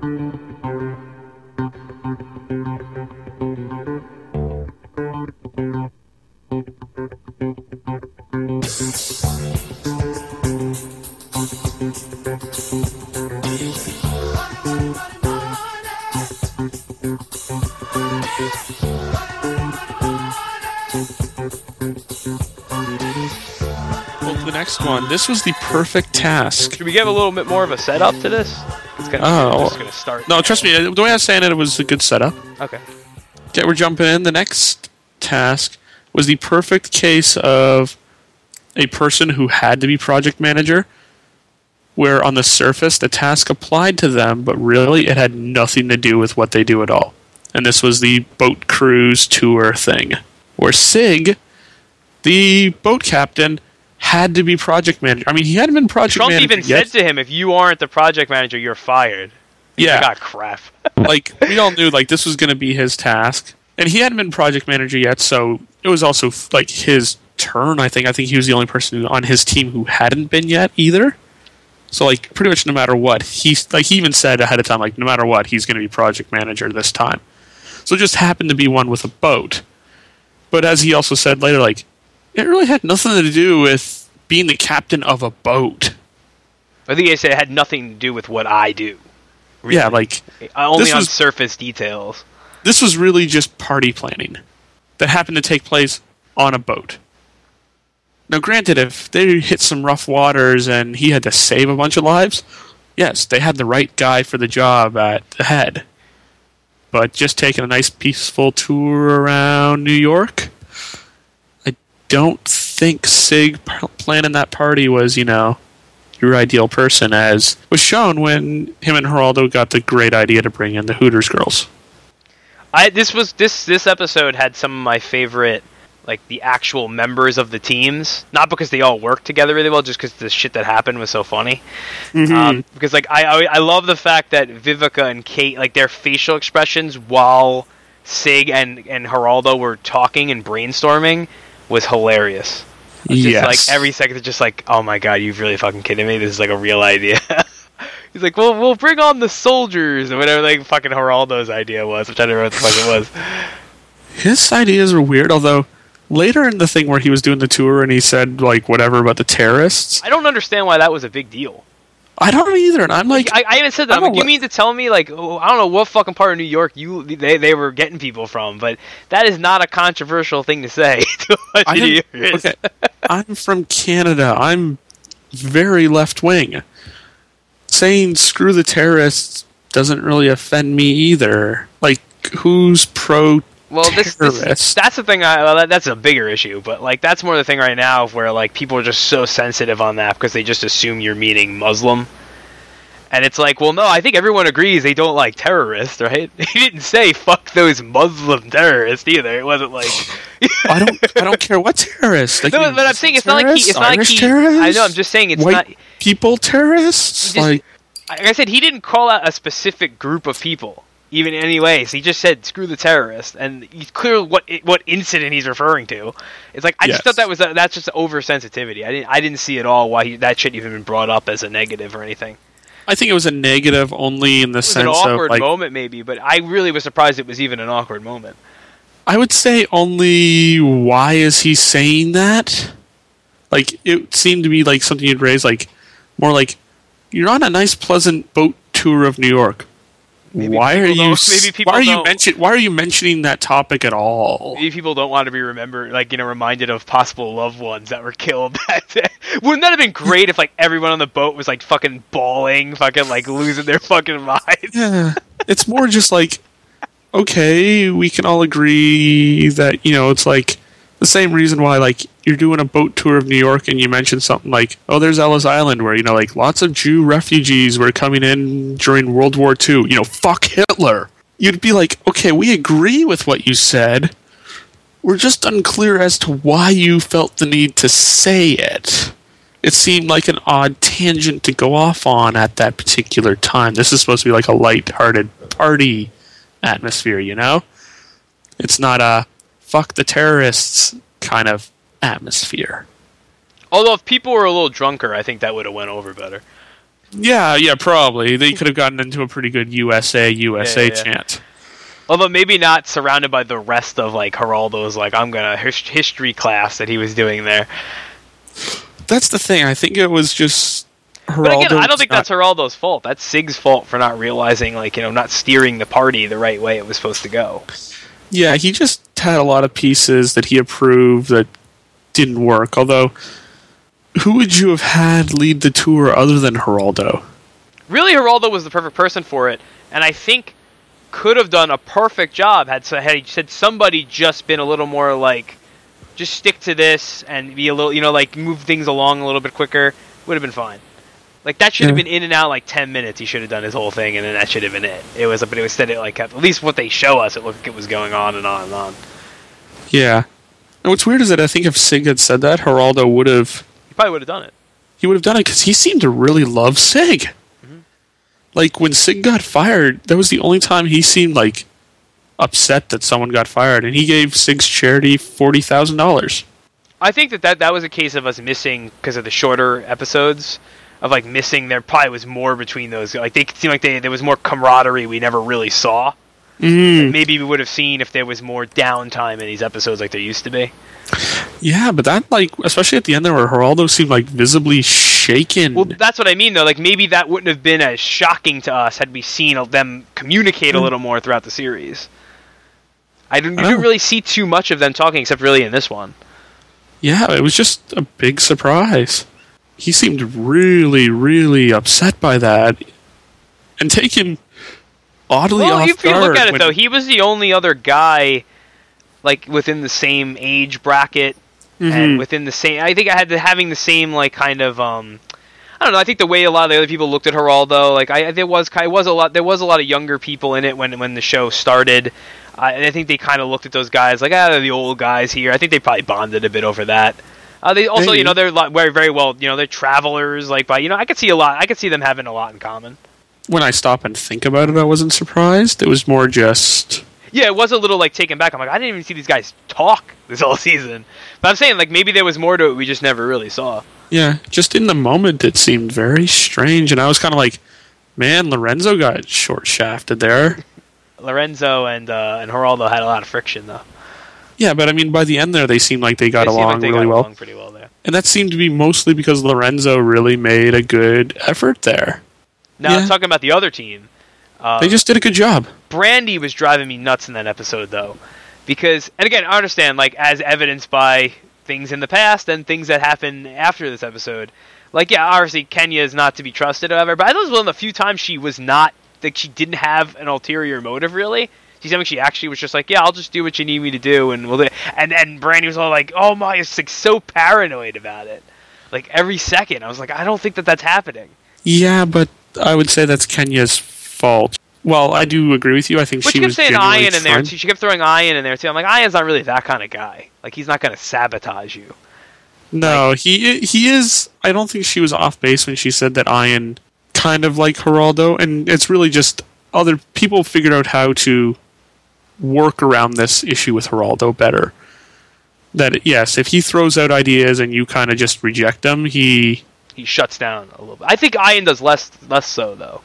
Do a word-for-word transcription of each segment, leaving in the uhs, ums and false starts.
Next one. This was the perfect task. Should we give a little bit more of a setup to this? It's gonna, oh, just gonna start. No, trust me. The way I was saying it, it was a good setup. Okay. Okay, we're jumping in. The next task was the perfect case of a person who had to be project manager, where on the surface the task applied to them, but really it had nothing to do with what they do at all. And this was the boat cruise tour thing, where Sig, the boat captain, had to be project manager. I mean, he hadn't been project Trump manager even yet. said to him, if you aren't the project manager, you're fired. Yeah. Like, ah, crap. Like, we all knew, like, this was going to be his task. And he hadn't been project manager yet, so it was also, like, his turn, I think. I think he was the only person on his team who hadn't been yet, either. So, like, pretty much no matter what, he, like, he even said ahead of time, like, no matter what, he's going to be project manager this time. So it just happened to be one with a boat. But as he also said later, like, it really had nothing to do with being the captain of a boat. I think he said it had nothing to do with what I do. Really. Yeah, like... Only on was, surface details. This was really just party planning that happened to take place on a boat. Now, granted, if they hit some rough waters and he had to save a bunch of lives, yes, they had the right guy for the job at the head. But just taking a nice peaceful tour around New York... don't think Sig planning that party was, you know, your ideal person, as was shown when him and Geraldo got the great idea to bring in the Hooters girls. I this was this this episode had some of my favorite, like, the actual members of the teams. Not because they all worked together really well, just because the shit that happened was so funny. Mm-hmm. Um, because like I, I I love the fact that Vivica and Kate, like, their facial expressions while Sig and and Geraldo were talking and brainstorming was hilarious. It's just yes. like every second it's just like, oh my god, you really fucking kidding me? This is like a real idea. He's like, well, we'll bring on the soldiers, or whatever like fucking Geraldo's idea was, which I don't know what the fuck it was. His ideas were weird, although later in the thing where he was doing the tour and he said, like, whatever about the terrorists. I don't understand why that was a big deal. I don't know either, and I'm like... I, I even said that. I'm like, you mean to tell me, like, oh, I don't know what fucking part of New York you they, they were getting people from, but that is not a controversial thing to say to a I New Yorkers. Okay, I'm from Canada. I'm very left-wing. Saying screw the terrorists doesn't really offend me either. Like, who's pro Well, this, this that's the thing. I, well, that, that's a bigger issue, but like that's more the thing right now, where like people are just so sensitive on that because they just assume you're meaning Muslim, and it's like, well, no, I think everyone agrees they don't like terrorists, right? He didn't say fuck those Muslim terrorists either. It wasn't like I don't, I don't care what terrorists. Like, no, but I'm saying it's not like he, it's not Irish like he. terrorists, I know. I'm just saying it's white not people terrorists. Just, like, like I said, he didn't call out a specific group of people. Even anyways, he just said screw the terrorists, and he's clear what what incident he's referring to. It's like I yes. just thought that was a, that's just oversensitivity. I didn't I didn't see at all why he, that shouldn't even been brought up as a negative or anything. I think it was a negative only in the it was sense an awkward of like, moment maybe, but I really was surprised it was even an awkward moment. I would say only why is he saying that? Like it seemed to be like something you'd raise, like more like you're on a nice pleasant boat tour of New York. Maybe why are you? Maybe people why are you mention? Why are you mentioning that topic at all? Maybe people don't want to be remembered, like you know, reminded of possible loved ones that were killed. Wouldn't that have been great if like everyone on the boat was like fucking bawling, fucking like losing their fucking minds? Yeah, it's more just like, okay, we can all agree that you know it's like the same reason why like you're doing a boat tour of New York and you mention something like, oh, there's Ellis Island where, you know, like lots of Jew refugees were coming in during World War Two. You know, fuck Hitler. You'd be like, okay, we agree with what you said. We're just unclear as to why you felt the need to say it. It seemed like an odd tangent to go off on at that particular time. This is supposed to be like a light-hearted party atmosphere, you know? It's not a fuck the terrorists kind of atmosphere. Although if people were a little drunker, I think that would have went over better. Yeah, yeah, probably. They could have gotten into a pretty good U S A, U S A Yeah, yeah, yeah. chant. Although maybe not surrounded by the rest of like Geraldo's like I'm gonna his- history class that he was doing there. That's the thing. I think it was just Geraldo. But again, I don't think not, that's Geraldo's fault. That's Sig's fault for not realizing, like, you know, not steering the party the right way it was supposed to go. Yeah, he just had a lot of pieces that he approved that didn't work. Although, who would you have had lead the tour other than Geraldo? Really, Geraldo was the perfect person for it, and I think could have done a perfect job had had he said somebody just been a little more like, just stick to this and be a little, you know, like move things along a little bit quicker. Would have been fine. Like that should have Yeah. been in and out like ten minutes. He should have done his whole thing, and then that should have been it. It was, but it was said it like at least what they show us, it looked like it was going on and on and on. Yeah. And what's weird is that I think if Sig had said that, Geraldo would have He probably would have done it. he would have done it because he seemed to really love Sig. Mm-hmm. Like when Sig got fired, that was the only time he seemed like upset that someone got fired, and he gave Sig's charity forty thousand dollars. I think that, that that was a case of us missing because of the shorter episodes of like missing. There probably was more between those. Like they seemed like they there was more camaraderie we never really saw. Mm. Like, maybe we would have seen if there was more downtime in these episodes, like there used to be. Yeah, but that like especially at the end there, where Geraldo seemed like visibly shaken. Well, that's what I mean though. Like maybe that wouldn't have been as shocking to us had we seen them communicate a little more throughout the series. I didn't, I you didn't know. really see too much of them talking, except really in this one. Yeah, it was just a big surprise. He seemed really, really upset by that, and taken oddly Well, off if you guard. look at it when- though, he was the only other guy, like within the same age bracket Mhm. and within the same. I think I had the, having the same like kind of. Um, I don't know. I think the way a lot of the other people looked at Geraldo, like I there was kind was a lot. There was a lot of younger people in it when when the show started. I, and I think they kind of looked at those guys like, ah, they're the old guys here. I think they probably bonded a bit over that. Uh, they also, Maybe. you know, they're lot, very, very well, you know, they're travelers. Like, by you know, I could see a lot. I could see them having a lot in common. when I stop and think about it, I wasn't surprised. It was more just Yeah, it was a little like taken back. I'm like, I didn't even see these guys talk this whole season. But I'm saying like maybe there was more to it we just never really saw. yeah, just in the moment it seemed very strange, and I was kind of like, man, Lorenzo got short shafted there. Lorenzo and uh, and Geraldo had a lot of friction though. Yeah, but I mean, by the end there, they seemed like they got They seemed along like they really got well, along pretty well there. and that seemed to be mostly because Lorenzo really made a good effort there. Now Yeah. talking about the other team, uh, They just did a good job. Brandy was driving me nuts in that episode though, because and again I understand like as evidenced by things in the past and things that happen after this episode. Like yeah, obviously Kenya is not to be trusted or whatever, but I thought it was one of the few times she was not like she didn't have an ulterior motive really. She seemed like she actually was just like, yeah, I'll just do what you need me to do, and we'll do it. And and Brandy was all like, oh my, it's like so paranoid about it, like every second. I was like, I don't think that that's happening. Yeah, but I would say that's Kenya's fault. Well, I do agree with you. I think But she she kept was saying genuinely Ian in there trying- too. She kept throwing Ian in there too. I'm like, Ian's not really that kind of guy. Like he's not going to sabotage you. No, he he is. I don't think she was off base when she said that Ian kind of like Geraldo, and it's really just other people figured out how to work around this issue with Geraldo better. That yes, if he throws out ideas and you kind of just reject them, he. He shuts down a little bit. I think Ian does less less so though.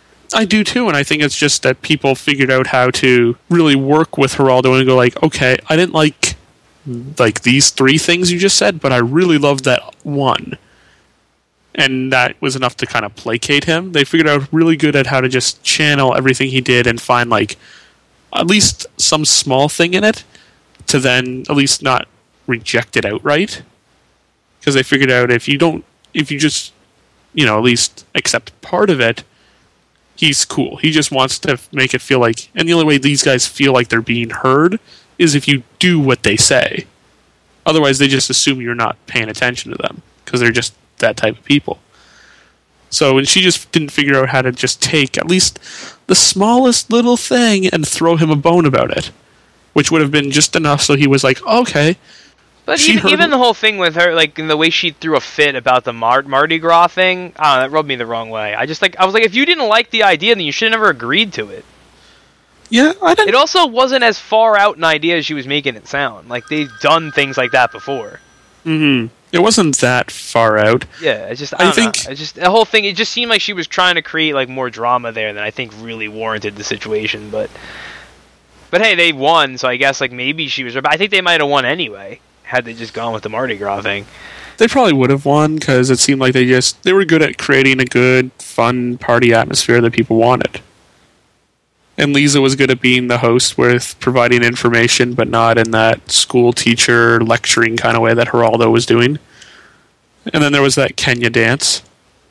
I do too, and I think it's just that people figured out how to really work with Geraldo and go like, okay, I didn't like like these three things you just said, but I really loved that one. And that was enough to kind of placate him. They figured out really good at how to just channel everything he did and find like at least some small thing in it to then at least not reject it outright. Because they figured out if you don't, if you just, you know, at least accept part of it, he's cool. He just wants to make it feel like, and the only way these guys feel like they're being heard is if you do what they say. Otherwise, they just assume you're not paying attention to them because they're just that type of people. So, and she just didn't figure out how to just take at least the smallest little thing and throw him a bone about it, which would have been just enough so he was like, okay. But She even, heard- even the whole thing with her, like in the way she threw a fit about the Mar- Mardi Gras thing, I don't know, that rubbed me the wrong way. I just like I was like, if you didn't like the idea, then you should have never agreed to it. Yeah, I didn't. It also wasn't as far out an idea as she was making it sound. Like they've done things like that before. Mm-hmm. It wasn't that far out. Yeah, it just I, I don't think know. It just the whole thing. It just seemed like she was trying to create like more drama there than I think really warranted the situation. But but hey, they won, so I guess like maybe she was. But I think they might have won anyway had they just gone with the Mardi Gras thing. They probably would have won because it seemed like they just they were good at creating a good, fun party atmosphere that people wanted. And Lisa was good at being the host with providing information, but not in that school teacher lecturing kind of way that Geraldo was doing. And then there was that Kenya dance.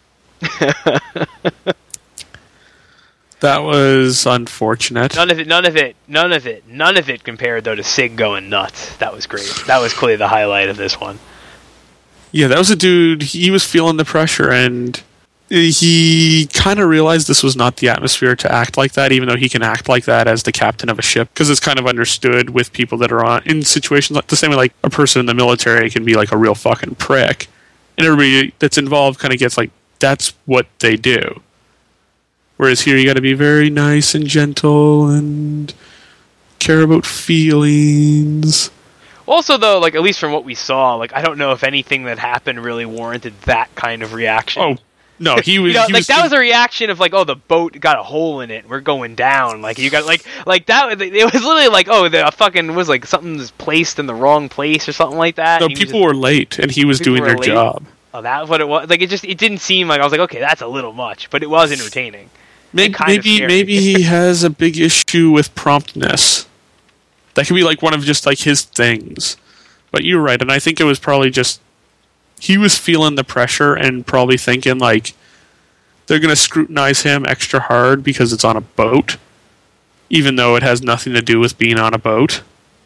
That was unfortunate. None of it, none of it, none of it, none of it compared though to Sig going nuts. That was great. That was clearly the highlight of this one. Yeah, that was a dude, he was feeling the pressure, and he kind of realized this was not the atmosphere to act like that, even though he can act like that as the captain of a ship, because it's kind of understood with people that are on in situations like the same way like a person in the military can be like a real fucking prick, and everybody that's involved kind of gets like, that's what they do. Whereas here you got to be very nice and gentle and care about feelings. Also, though, like at least from what we saw, like I don't know if anything that happened really warranted that kind of reaction. Oh, no, he was. you know, he like was, that was a reaction of like, oh, the boat got a hole in it, we're going down. Like you got like, like that. It was literally like, oh, the fucking was like something was placed in the wrong place or something like that. No, people just, were late, and he was doing their late. job. Oh, that's what it was. Like it just, it didn't seem like I was like, okay, that's a little much, but it was entertaining. Maybe, maybe, maybe he has a big issue with promptness. That could be like one of just like his things. But you're right, and I think it was probably just he was feeling the pressure and probably thinking like they're going to scrutinize him extra hard because it's on a boat, even though it has nothing to do with being on a boat.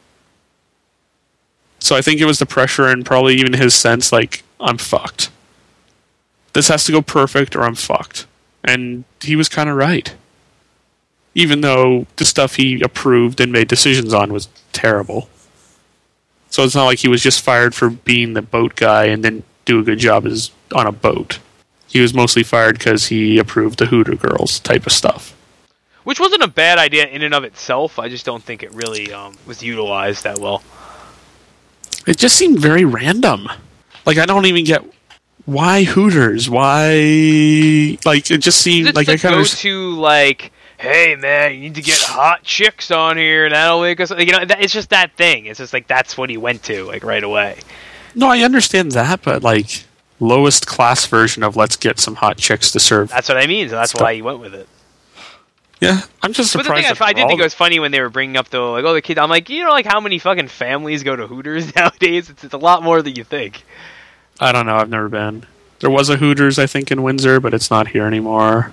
So I think it was the pressure and probably even his sense like, I'm fucked. This has to go perfect or I'm fucked. And he was kind of right. Even though the stuff he approved and made decisions on was terrible. So it's not like he was just fired for being the boat guy and didn't do a good job as on a boat. He was mostly fired because he approved the Hooter Girls type of stuff. Which wasn't a bad idea in and of itself. I just don't think it really um, was utilized that well. It just seemed very random. Like, I don't even get why Hooters? Why? Like, it just seemed it's like I kind of go to like, hey man, you need to get hot chicks on here, and that'll make us. You know, that, it's just that thing. It's just like that's what he went to, like right away. No, I understand that, but like lowest class version of let's get some hot chicks to serve. That's what I mean. So that's stuff. Why he went with it. Yeah, I'm just surprised. But the thing I, I did think it was funny when they were bringing up the like, oh, the kid. I'm like, you know, like how many fucking families go to Hooters nowadays? It's, it's a lot more than you think. I don't know. I've never been. There was a Hooters, I think, in Windsor, but it's not here anymore.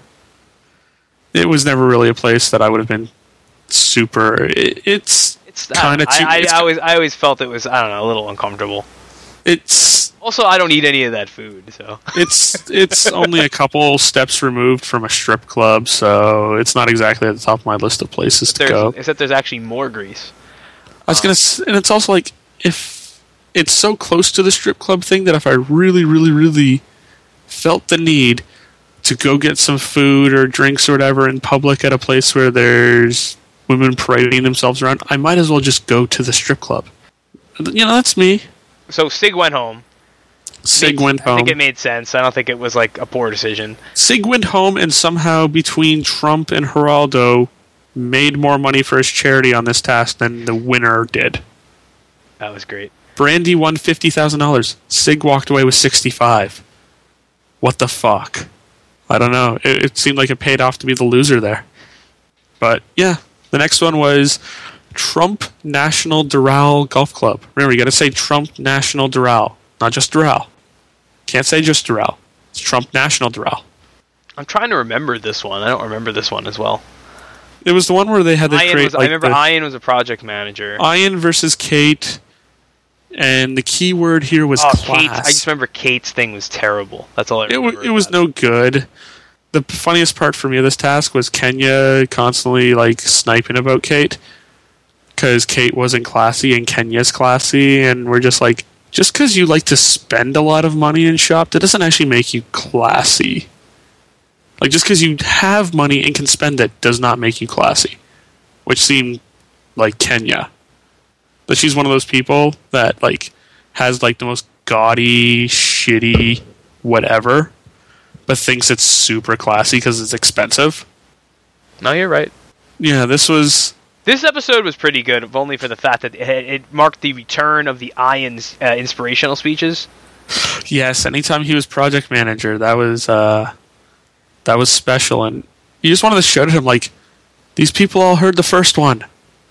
It was never really a place that I would have been super. It, it's it's kind of too. I, I, it's, I always I always felt it was I don't know a little uncomfortable. It's also I don't eat any of that food, so it's it's only a couple steps removed from a strip club, so it's not exactly at the top of my list of places to go. Except there's actually more Grease. I was um, gonna, and it's also like if it's so close to the strip club thing that if I really, really, really felt the need to go get some food or drinks or whatever in public at a place where there's women parading themselves around, I might as well just go to the strip club. You know, that's me. So Sig went home. Sig made, went home. I think it made sense. I don't think it was like a poor decision. Sig went home, and somehow between Trump and Geraldo made more money for his charity on this task than the winner did. That was great. Brandy won fifty thousand dollars. Sig walked away with sixty-five. What the fuck? I don't know. It, it seemed like it paid off to be the loser there. But, yeah. The next one was Trump National Doral Golf Club. Remember, you got to say Trump National Doral, not just Doral. Can't say just Doral. It's Trump National Doral. I'm trying to remember this one. I don't remember this one as well. It was the one where they had to Ian create... Was, like, I remember the, Ian was a project manager. Ian versus Kate, and the key word here was oh, class. Kate, I just remember Kate's thing was terrible. That's all I remember. It, w- it was no good. The funniest part for me of this task was Kenya constantly like sniping about Kate because Kate wasn't classy and Kenya's classy, and we're just like, just because you like to spend a lot of money in shop, that doesn't actually make you classy. Like, just because you have money and can spend it does not make you classy, which seemed like Kenya. But she's one of those people that like has like the most gaudy, shitty, whatever, but thinks it's super classy because it's expensive. No, you're right. Yeah, this was... This episode was pretty good, if only for the fact that it, it marked the return of the Ian's uh, inspirational speeches. Yes, anytime he was project manager, that was uh, that was special, and you just wanted to show to him, like, these people all heard the first one.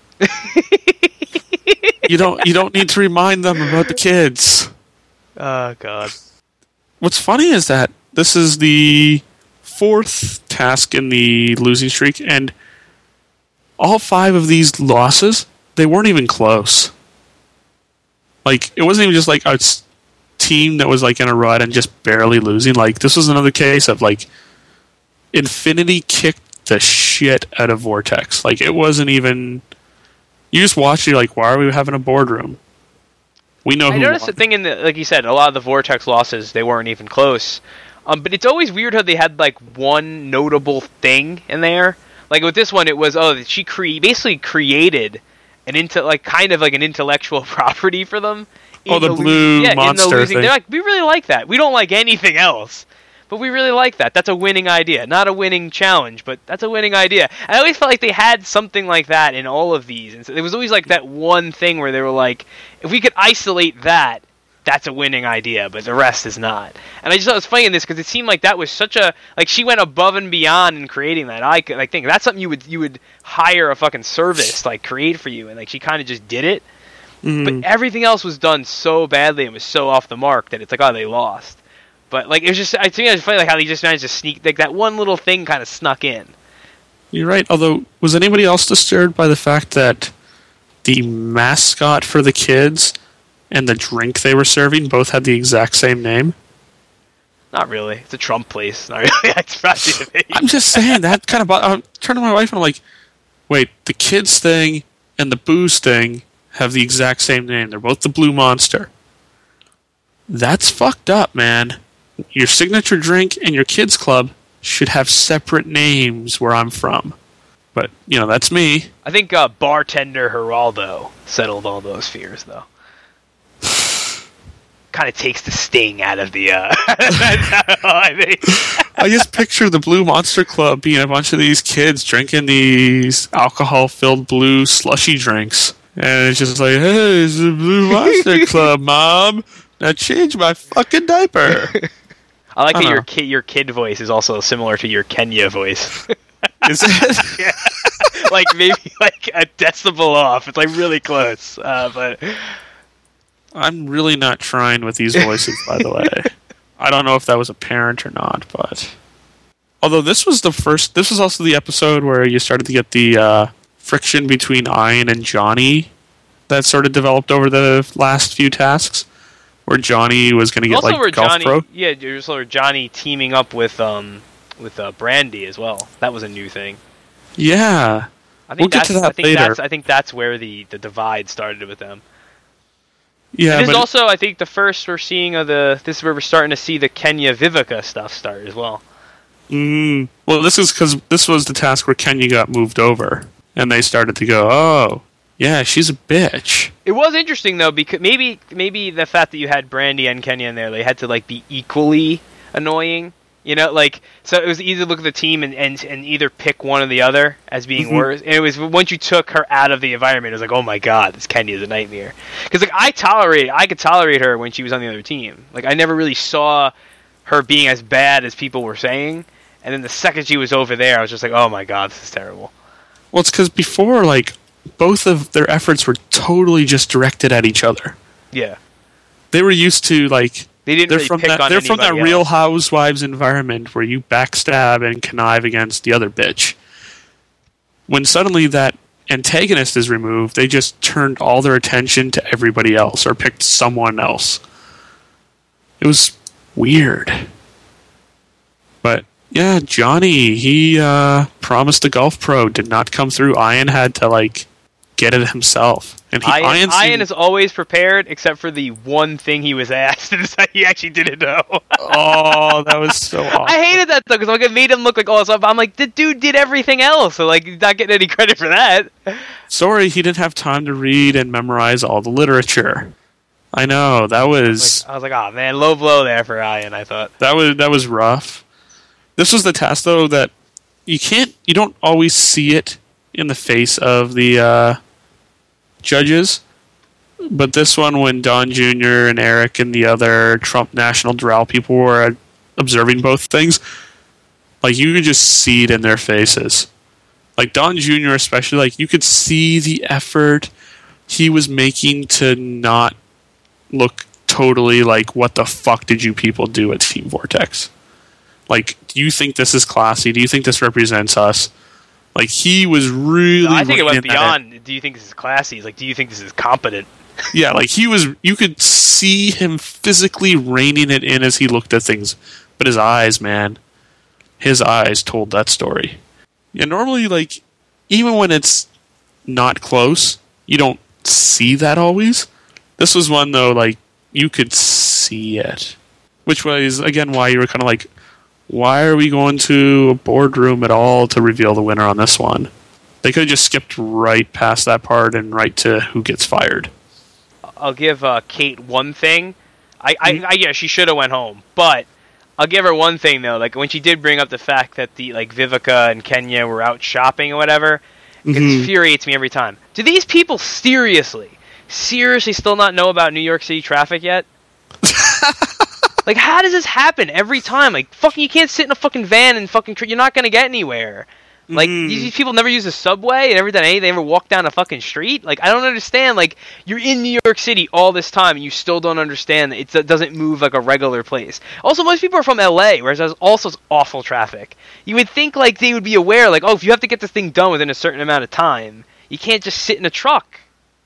you don't you don't need to remind them about the kids. Oh, God. What's funny is that this is the fourth task in the losing streak, and all five of these losses, they weren't even close. Like, it wasn't even just like a team that was like in a rut and just barely losing. Like, this was another case of like Infinity kicked the shit out of Vortex. Like, it wasn't even... You just watch it, you're like, why are we having a boardroom? We know who I noticed won. the thing in the, like you said, a lot of the Vortex losses, they weren't even close. Um, but it's always weird how they had like one notable thing in there. Like with this one, it was, oh, she cre- basically created an into like kind of like an intellectual property for them. Oh, the, the blue lo- yeah, monster in the losing. thing. They're like, we really like that. We don't like anything else, but we really like that. That's a winning idea, not a winning challenge, but that's a winning idea. I always felt like they had something like that in all of these, and so there was always like that one thing where they were like, if we could isolate that, that's a winning idea, but the rest is not. And I just thought it was funny in this because it seemed like that was such a like she went above and beyond in creating that. I could, like think that's something you would you would hire a fucking service like create for you, and like she kind of just did it. Mm-hmm. But everything else was done so badly and was so off the mark that it's like, oh, they lost. But like it was just I think it was funny like how they just managed to sneak like that one little thing kind of snuck in. You're right. Although, was anybody else disturbed by the fact that the mascot for the kids and the drink they were serving both had the exact same name? Not really. It's a Trump place. Not really. That's probably I'm just saying that kind of. I'm turning to my wife and I'm like, wait, the kids thing and the booze thing have the exact same name. They're both the Blue Monster. That's fucked up, man. Your signature drink and your kids club should have separate names where I'm from. But, you know, that's me. I think uh, Bartender Geraldo settled all those fears, though. Kind of takes the sting out of the... Uh, I, think. I just picture the Blue Monster Club being a bunch of these kids drinking these alcohol-filled blue slushy drinks. And it's just like, hey, it's the Blue Monster Club, Mom. Now change my fucking diaper. I like I that know. your kid, your kid voice is also similar to your Kenya voice. Is it? Yeah. Like maybe like a decibel off. It's like really close. Uh, but I'm really not trying with these voices, by the way. I don't know if that was apparent or not, but... Although this was the first... This was also the episode where you started to get the uh, friction between Ian and Johnny that sort of developed over the last few tasks, where Johnny was going to get, also like, where Golf Johnny, Pro. yeah, there's also Johnny teaming up with um with uh, Brandy as well. That was a new thing. Yeah. I think We'll get that's, to that I think later. That's, I think that's where the, the divide started with them. Yeah, and this but is also, I think, the first we're seeing of the. This is where we're starting to see the Kenya Vivica stuff start as well. Mm, well, this is because this was the task where Kenya got moved over, and they started to go, oh, yeah, she's a bitch. It was interesting though, because maybe maybe the fact that you had Brandy and Kenya in there, they had to like be equally annoying. You know, like so it was either look at the team and, and, and either pick one or the other as being Mm-hmm. worse. And it was once you took her out of the environment, it was like, oh my god, this Kenya is a nightmare. Because like I tolerate, I could tolerate her when she was on the other team. Like I never really saw her being as bad as people were saying. And then the second she was over there, I was just like, oh my god, this is terrible. Well, it's because before, like, both of their efforts were totally just directed at each other. Yeah, They were used to, like, they didn't they're really from pick that on they're from that anybody Real else. Housewives environment where you backstab and connive against the other bitch. When suddenly that antagonist is removed, they just turned all their attention to everybody else or picked someone else. It was weird. But yeah, Johnny, he uh, promised a golf pro, did not come through. Ian had to like get it himself. And he, Ian, Ian, seemed- Ian is always prepared, except for the one thing he was asked, and it's like he actually didn't know. Oh, that was so awful. I hated that though, because like it made him look like all this stuff. I'm like, the dude did everything else, so like he's not getting any credit for that. Sorry, he didn't have time to read and memorize all the literature. I know that was. I was like, I was like, oh man, low blow there for Ryan. I thought that was that was rough. This was the task though that you can't, you don't always see it in the face of the uh, judges, but this one when Don Junior and Eric and the other Trump National Doral people were observing both things, like you could just see it in their faces. Like Don Junior especially, like you could see the effort he was making to not look totally like, what the fuck did you people do at Team Vortex? Like, do you think this is classy? Do you think this represents us? Like, he was really... No, I think it went beyond, do you think this is classy? Like, do you think this is competent? Yeah, like, he was... You could see him physically reining it in as he looked at things. But his eyes, man. His eyes told that story. Yeah, normally, like, even when it's not close, you don't see that always. This was one, though, like, you could see it. Which was, again, why you were kind of like... Why are we going to a boardroom at all to reveal the winner on this one? They could have just skipped right past that part and right to who gets fired. I'll give uh, Kate one thing. I, mm-hmm. I, I yeah, she should have went home, but I'll give her one thing though. Like when she did bring up the fact that the like Vivica and Kenya were out shopping or whatever, mm-hmm. it infuriates me every time. Do these people seriously, seriously still not know about New York City traffic yet? Like, how does this happen every time? Like, fucking, you can't sit in a fucking van and fucking... Tr- you're not gonna get anywhere. Like, mm. these people never use the subway and never done anything. They never walk down a fucking street. Like, I don't understand. Like, you're in New York City all this time and you still don't understand that it's, it doesn't move like a regular place. Also, most people are from L A, whereas there's also awful traffic. You would think, like, they would be aware, like, oh, if you have to get this thing done within a certain amount of time, you can't just sit in a truck.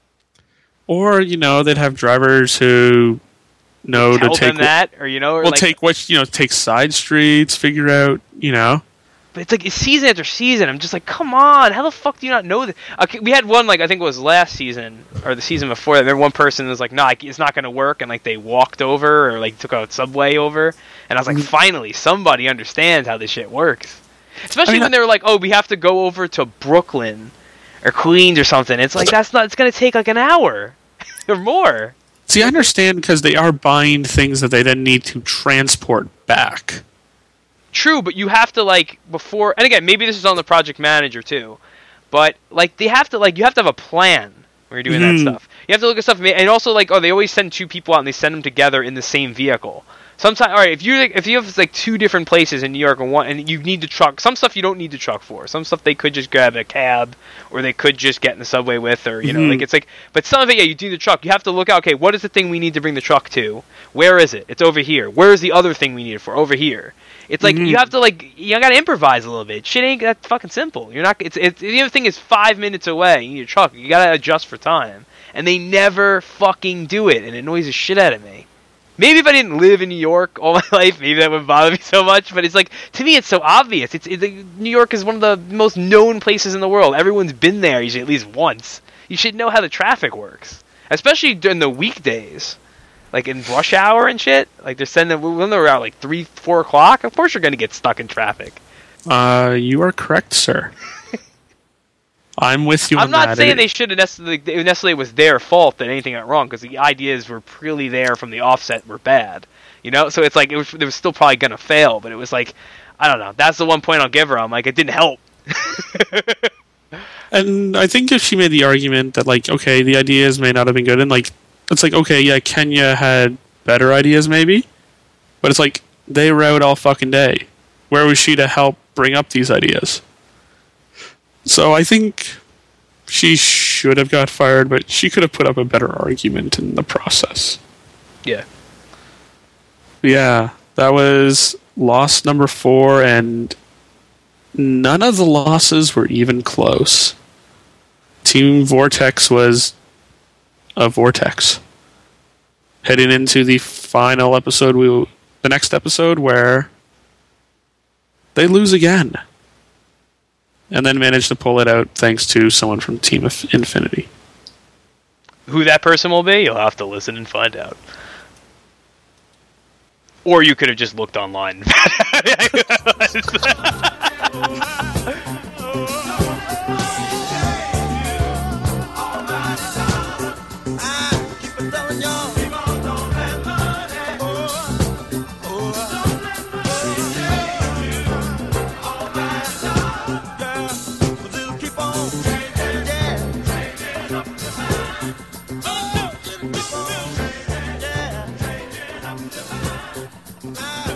Or, you know, they'd have drivers who... No, tell to take them that, or you know, or well, like, take what you know, take side streets, figure out, you know. But it's like it's season after season. I'm just like, come on, how the fuck do you not know this? Okay, we had one like I think it was last season or the season before that. There one person was like, "Nah, it's not going to work," and like they walked over or like took a subway over, and I was like, finally, somebody understands how this shit works. Especially I mean, when they were like, "Oh, we have to go over to Brooklyn or Queens or something." It's like that's not. It's going to take like an hour or more. See, I understand because they are buying things that they then need to transport back. True, but you have to, like, before... And again, maybe this is on the project manager, too. But, like, they have to, like, you have to have a plan when you're doing mm-hmm. that stuff. You have to look at stuff... And also, like, oh, they always send two people out and they send them together in the same vehicle. Sometimes... Alright, if you if you have, like, two different places in New York and one... And you need the truck... Some stuff you don't need the truck for. Some stuff they could just grab a cab... Or they could just get in the subway with, or, you know, mm-hmm. like, it's like... But some of it, yeah, you do the truck. You have to look out, okay, what is the thing we need to bring the truck to? Where is it? It's over here. Where is the other thing we need it for? Over here. It's like, mm-hmm. you have to, like, you gotta improvise a little bit. Shit ain't that fucking simple. You're not... It's, it's The other thing is five minutes away. You need a truck. You gotta adjust for time. And they never fucking do it, and it annoys the shit out of me. Maybe if I didn't live in New York all my life, maybe that wouldn't bother me so much. But it's like, to me, it's so obvious. It's, it's New York is one of the most known places in the world. Everyone's been there usually at least once. You should know how the traffic works, especially during the weekdays, like in rush hour and shit. Like they're sending when they're out like three, four o'clock. Of course, you're gonna get stuck in traffic. Uh, you are correct, sir. I'm with you. I'm on not that. saying it, they should have necessarily, it necessarily was their fault that anything went wrong, because the ideas were really there from the offset were bad, you know. So it's like it was, it was still probably gonna fail, but it was like, I don't know. That's the one point I'll give her. I'm like, it didn't help. And I think if she made the argument that like, okay, the ideas may not have been good, and like, it's like, okay, yeah, Kenya had better ideas maybe, but it's like they were out all fucking day. Where was she to help bring up these ideas? So I think she should have got fired, but she could have put up a better argument in the process. Yeah. Yeah, that was loss number four, and none of the losses were even close. Team Vortex was a vortex. Heading into the final episode, we the next episode where they lose again. And then managed to pull it out thanks to someone from Team Infinity. Who that person will be, you'll have to listen and find out. Or you could have just looked online. Yeah.